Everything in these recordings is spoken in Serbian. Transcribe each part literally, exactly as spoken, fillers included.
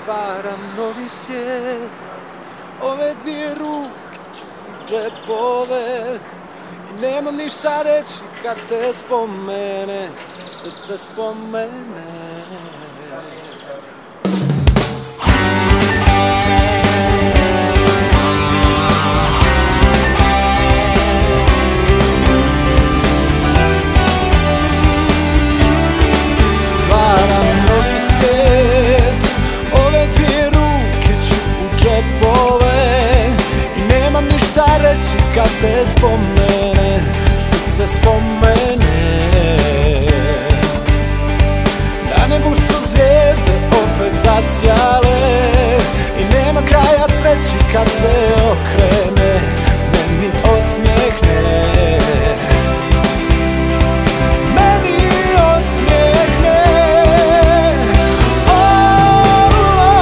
Stvaram novi svijet, ove dvije ruke ću u džepove i nemam ništa reći kad te spomene, srce spomene. Kad te spomene, srce spomene. Na nebu su zvijezde opet zasjale i nema kraja sreći kad se okrene, meni osmijehne. Meni osmijehne. Oh,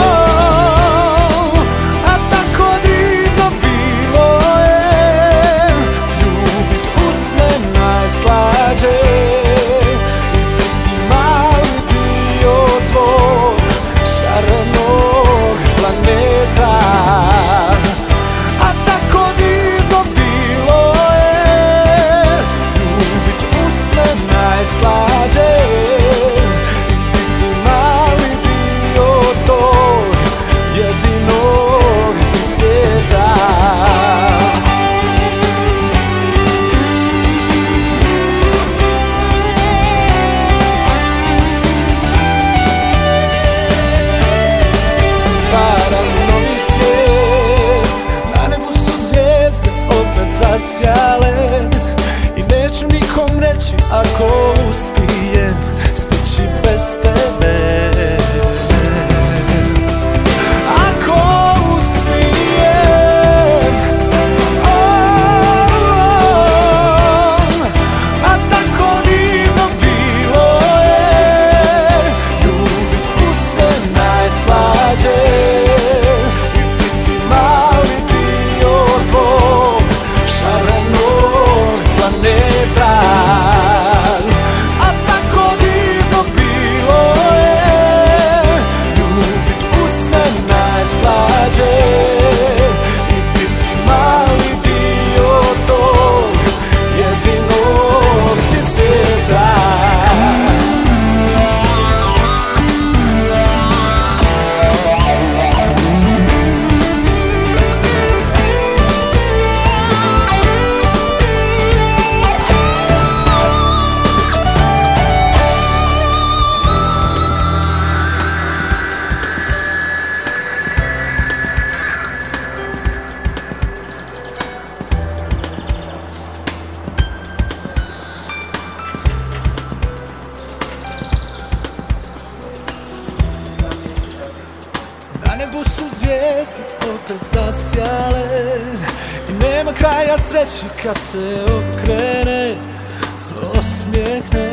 oh, a tako divno bilo je ljubit usne najslađe i biti mali dio tvog šarenog planeta. A tako divno bilo je ljubit usne najslađe i biti mali dio tog jedinog ti svijeta. Stvaram novi svijet, na nebu su zvijezde opet zasjale i neću nikom reći ako uspijem stići bez tebe. Ako uspijem, oh, a tako divno bilo je ljubit usne najslađe i biti mali dio tvog šarenog planeta. A tako divno bilo je ljubit usne najslađe i biti mali dio tog jedinog ti svijeta. Na nebu su zvijezde opet zasjale i nema kraja sreći kad se okrene, osmijehne.